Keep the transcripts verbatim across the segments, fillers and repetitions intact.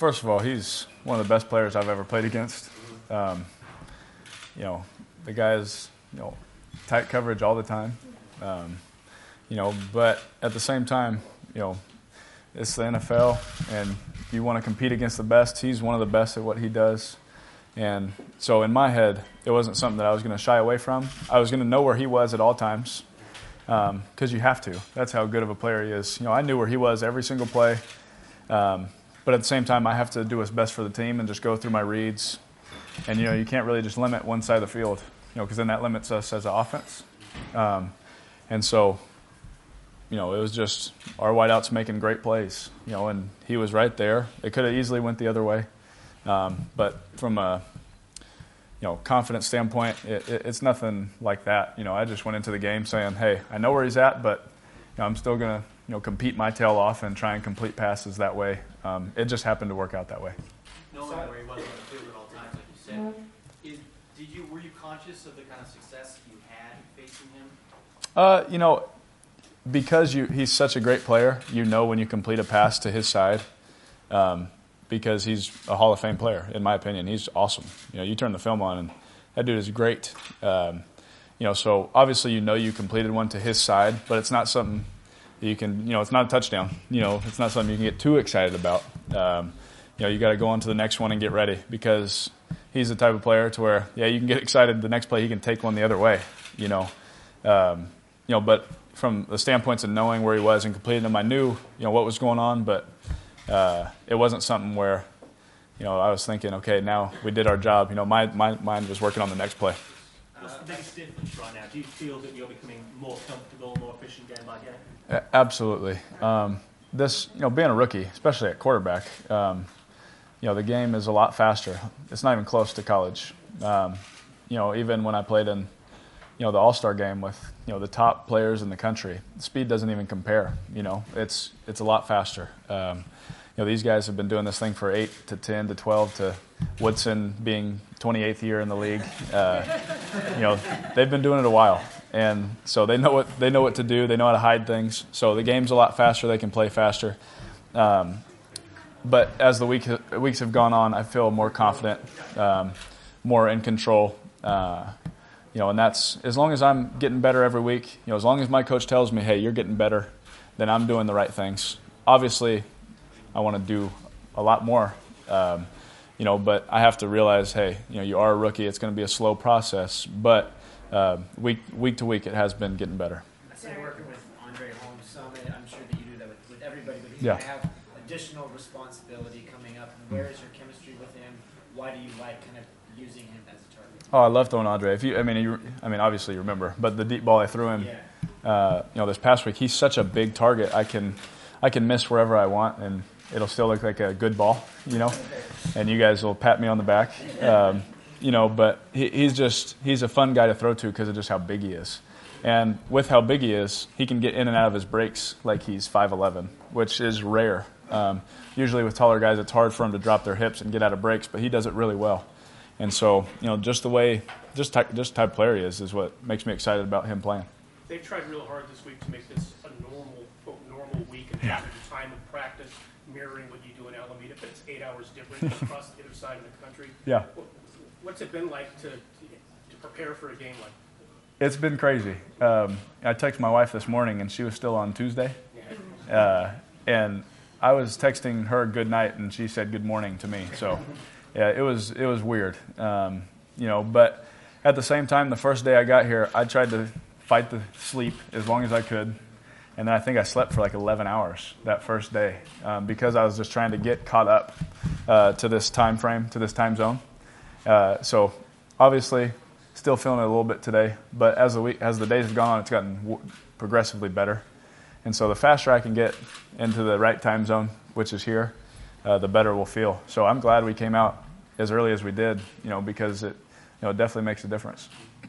first of all, he's one of the best players I've ever played against. Um, you know, the guy's, you know, tight coverage all the time. Um, you know, but at the same time, you know, it's the N F L, and you want to compete against the best. He's one of the best at what he does. And so in my head, it wasn't something that I was going to shy away from. I was going to know where he was at all times, because um, you have to. That's how good of a player he is. You know, I knew where he was every single play. Um, but at the same time, I have to do what's best for the team and just go through my reads. And, you know, you can't really just limit one side of the field, you know, because then that limits us as an offense. Um, and so, you know, it was just our wideouts making great plays, you know, and he was right there. It could have easily went the other way. Um, but from a, you know, confidence standpoint, it, it, it's nothing like that. You know, I just went into the game saying, hey, I know where he's at, but you know, I'm still going to, you know, compete my tail off and try and complete passes that way. Um, it just happened to work out that way. Knowing where he was on the field at all times, like you said, is, did you were you conscious of the kind of success you had facing him? Uh, you know, because you he's such a great player, you know when you complete a pass to his side. Um, because he's a Hall of Fame player, in my opinion. He's awesome. You know, you turn the film on, and that dude is great. Um, you know, so obviously you know you completed one to his side, but it's not something that you can, you know, it's not a touchdown. You know, it's not something you can get too excited about. Um, you know, you got to go on to the next one and get ready, because he's the type of player to where, yeah, you can get excited the next play, he can take one the other way, you know. Um, you know, but from the standpoints of knowing where he was and completing them, I knew, you know, what was going on, but Uh, it wasn't something where, you know, I was thinking, okay, now we did our job. You know, my, my mind was working on the next play. What's the biggest difference right now? Do you feel that you're becoming more comfortable, more efficient game by game? A- absolutely. Um, this, you know, being a rookie, especially at quarterback, um, you know, the game is a lot faster. It's not even close to college. Um, you know, even when I played in, you know, the All-Star game with, you know, the top players in the country, the speed doesn't even compare. You know, it's it's a lot faster. Um, you know, these guys have been doing this thing for eight to ten to twelve to Woodson being twenty-eighth year in the league. Uh, you know, they've been doing it a while, and so they know what they know what to do. They know how to hide things. So the game's a lot faster. They can play faster. Um, but as the week weeks have gone on, I feel more confident, um, more in control. Uh, You know, and that's as long as I'm getting better every week. You know, as long as my coach tells me, "Hey, you're getting better," then I'm doing the right things. Obviously, I want to do a lot more. Um, you know, but I have to realize, hey, you know, you are a rookie. It's going to be a slow process, but uh, week week to week, it has been getting better. I say working with Andre Holmes some, and I'm sure that you do that with, with everybody, but he's Yeah. going to have additional responsibility coming up. And where is your chemistry with him? Why do you like kind of using him as a target? Oh, I love throwing Andre. If you, I mean, you, I mean, obviously you remember, but the deep ball I threw him, Yeah. uh, you know, this past week, he's such a big target. I can, I can miss wherever I want, and it'll still look like a good ball, you know. And you guys will pat me on the back, um, you know. But he, he's just, he's a fun guy to throw to because of just how big he is. And with how big he is, he can get in and out of his breaks like he's five eleven, which is rare. Um, usually with taller guys, it's hard for them to drop their hips and get out of breaks, but he does it really well. And so, you know, just the way, just type, just type player he is, is what makes me excited about him playing. They've tried real hard this week to make this a normal, quote, normal week and Yeah. have your time of practice mirroring what you do in Alameda, but it's eight hours different across the other side of the country. Yeah. What's it been like to to prepare for a game like that? It's been crazy. Um, I texted my wife this morning, and she was still on Tuesday. Uh, and I was texting her good night, and she said good morning to me. So, yeah, it was it was weird. Um, you know, but at the same time, the first day I got here, I tried to fight the sleep as long as I could. And then I think I slept for like eleven hours that first day um, because I was just trying to get caught up uh, to this time frame, to this time zone. Uh, so, obviously, still feeling it a little bit today, but as the week, as the days have gone on, it's gotten w- progressively better. And so the faster I can get into the right time zone, which is here, uh, the better we'll feel. So I'm glad we came out as early as we did, you know, because it, you know, it definitely makes a difference.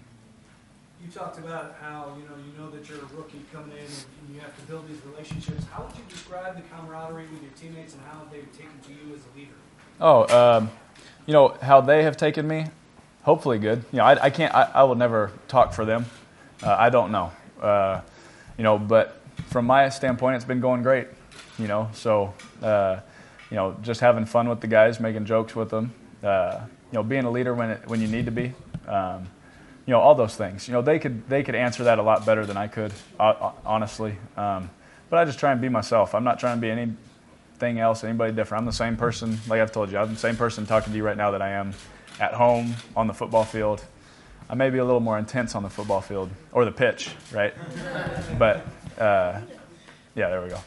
You talked about how, you know, you know that you're a rookie coming in and you have to build these relationships. How would you describe the camaraderie with your teammates and how they've taken to you as a leader? Oh, um, you know, how they have taken me, hopefully good. You know, I, I can't, I, I will never talk for them. Uh, I don't know. Uh, you know, but from my standpoint, it's been going great. You know, so, uh, you know, just having fun with the guys, making jokes with them, uh, you know, being a leader when it, when you need to be, um, you know, all those things. You know, they could they could answer that a lot better than I could, uh, honestly. Um, but I just try and be myself. I'm not trying to be anything else, anybody different. I'm the same person, like I've told you. I'm the same person talking to you right now that I am at home, on the football field. I may be a little more intense on the football field, or the pitch, right? But, uh, yeah, there we go.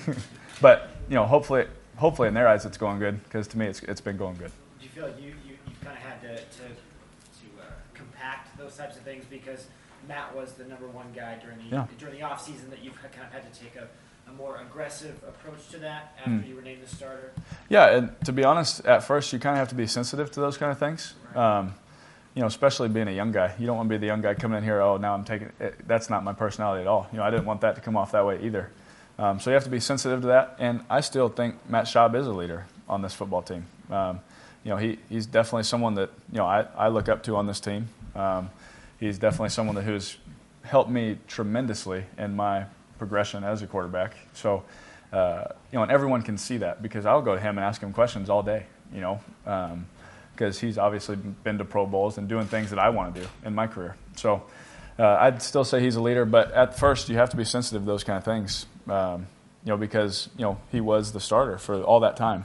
But, you know, hopefully hopefully in their eyes it's going good, because to me it's it's been going good. Do you feel like you, you, you've kind of had to, to, to uh, compact those types of things, because Matt was the number one guy during the Yeah. during the off season, that you've kind of had to take a, a more aggressive approach to that after Mm. you were named the starter? Yeah, and to be honest, at first you kind of have to be sensitive to those kind of things. Um, you know, especially being a young guy. You don't want to be the young guy coming in here, oh, now I'm taking it. That's not my personality at all. You know, I didn't want that to come off that way either. Um, so you have to be sensitive to that. And I still think Matt Schaub is a leader on this football team. Um, you know, he, he's definitely someone that, you know, I, I look up to on this team. Um, he's definitely someone that who's helped me tremendously in my progression as a quarterback. So, uh, you know, and everyone can see that, because I'll go to him and ask him questions all day, you know, um, because he's obviously been to Pro Bowls and doing things that I want to do in my career. So uh, I'd still say he's a leader, but at first you have to be sensitive to those kind of things, um, you know, because, you know, he was the starter for all that time.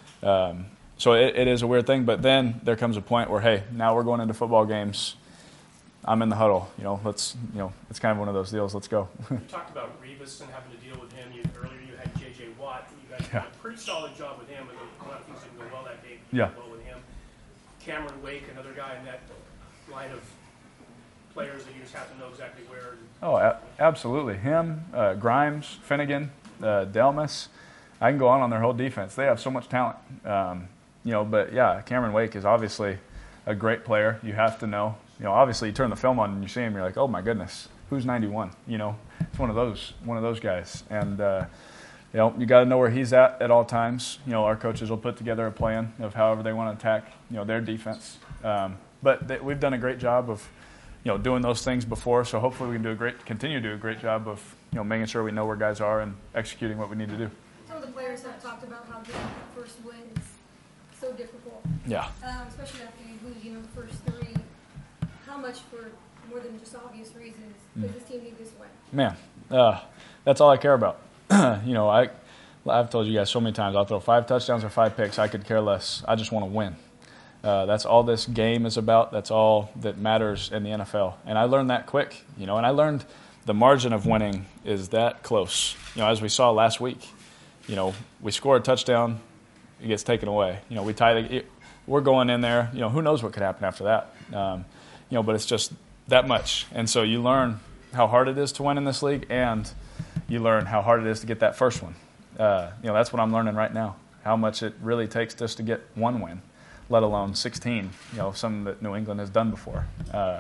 Um, so it, it is a weird thing, but then there comes a point where, hey, now we're going into football games. I'm in the huddle, you know, let's, you know, it's kind of one of those deals. Let's go. You talked about Revis and having to deal with him. You, earlier you had J J Watt. You guys Yeah. did a pretty solid job with him, and a lot of things didn't go well that day. Yeah. Well with him. Cameron Wake, another guy in that line of players that you just have to know exactly where. Oh, a- absolutely. Him, uh, Grimes, Finnegan, uh, Delmas. I can go on on their whole defense. They have so much talent. Um, you know, but yeah, Cameron Wake is obviously a great player. You have to know. You know, obviously you turn the film on and you see him, you're like, oh my goodness, who's ninety-one? You know, it's one of those, one of those guys. And uh, you know, you got to know where he's at at all times. You know, our coaches will put together a plan of however they want to attack, you know, their defense. Um, but they, we've done a great job of, you know, doing those things before. So hopefully we can do a great, continue to do a great job of, you know, making sure we know where guys are and executing what we need to do. Some of the players have talked about how getting the first win is so difficult, Yeah. um, especially after you lose, you know, the first three. How much, for more than just obvious reasons, does this team need this win? Man, uh, that's all I care about. you know, I, I've told you guys so many times, I'll throw five touchdowns or five picks. I could care less. I just want to win. Uh, that's all this game is about. That's all that matters in the N F L. And I learned that quick, you know, and I learned the margin of winning is that close. You know, as we saw last week, you know, we score a touchdown, it gets taken away. You know, we tie the, it, we're going in there, you know, who knows what could happen after that. Um, you know, but it's just that much. And so you learn how hard it is to win in this league, and you learn how hard it is to get that first one. Uh, you know, that's what I'm learning right now, how much it really takes just to get one win, let alone sixteen, you know, something that New England has done before. Uh,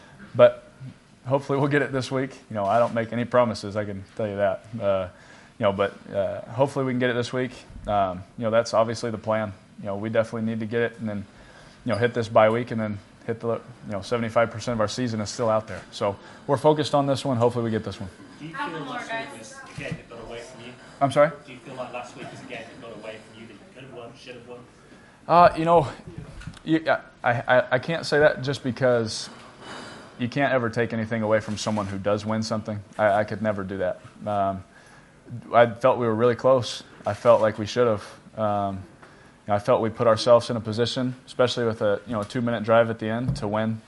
but hopefully we'll get it this week. You know, I don't make any promises, I can tell you that. Uh, you know, but uh, hopefully we can get it this week. Um, you know, that's obviously the plan. You know, we definitely need to get it and then, you know, hit this bye week and then hit the, you know, seventy-five percent of our season is still out there. So we're focused on this one. Hopefully we get this one. Do you feel last week was a game that got away from you? I'm sorry? Do you feel like last week was a game that got away from you that you could have won, should have won? Uh, you know, you, I, I, I can't say that just because you can't ever take anything away from someone who does win something. I, I could never do that. Um, I felt we were really close. I felt like we should have. Um, you know, I felt we put ourselves in a position, especially with a you know two-minute drive at the end, to win,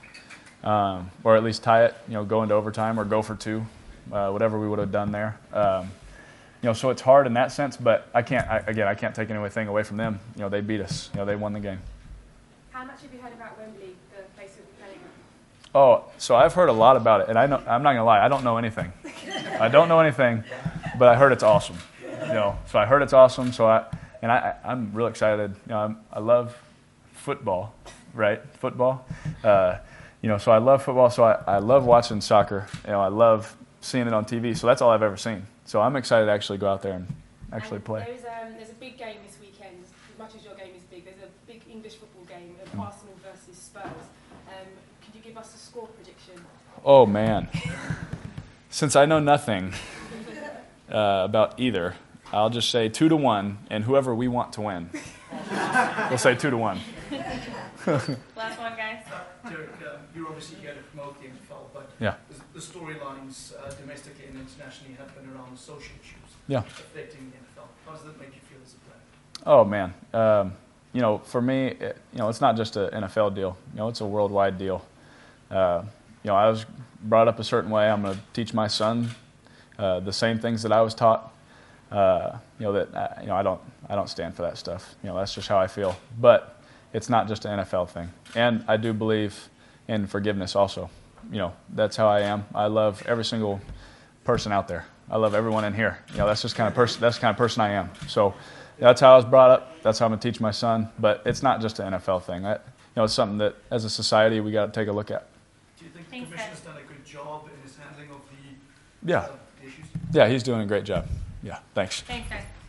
um, or at least tie it. You know, go into overtime or go for two, uh, whatever we would have done there. Um, you know, so it's hard in that sense. But I can't. I, again, I can't take anything away from them. You know, they beat us. You know, they won the game. How much have you heard about Wembley, the place that we're playing at? Oh, so I've heard a lot about it, and I know I'm not gonna lie. I don't know anything. I don't know anything, but I heard it's awesome. You know, so I heard it's awesome. So I. And I, I'm real excited. You know, I'm, I love football, right? Football. Uh, you know, so I love football. So I, I love watching soccer. You know, I love seeing it on T V. So that's all I've ever seen. So I'm excited to actually go out there and actually and play. There's, um, there's a big game this weekend. As much as your game is big, there's a big English football game of Mm. Arsenal versus Spurs. Um, could you give us a score prediction? Oh, man. Since I know nothing uh, about either, I'll just say two to one, and whoever we want to win. We'll say two to one. Last one, guys. Derek, uh, you're obviously here to promote the N F L, but Yeah. the, the storylines uh, domestically and internationally have been around social issues Yeah. affecting the N F L. How does that make you feel as a player? Oh man, um, you know, for me, it, you know, it's not just an N F L deal. You know, it's a worldwide deal. Uh, you know, I was brought up a certain way. I'm going to teach my son uh, the same things that I was taught. Uh, you know that uh, you know I don't I don't stand for that stuff. You know, that's just how I feel. But it's not just an N F L thing, and I do believe in forgiveness also. You know, that's how I am. I love every single person out there. I love everyone in here. You know, that's just kind of person. That's the kind of person I am. So that's how I was brought up. That's how I'm gonna teach my son. But it's not just an N F L thing. I, you know, it's something that as a society we got to take a look at. Do you think the Thanks, commissioner's guys. done a good job in his handling of the, Yeah, uh, the issues? yeah, he's doing a great job. Yeah, thanks. Thanks, guys.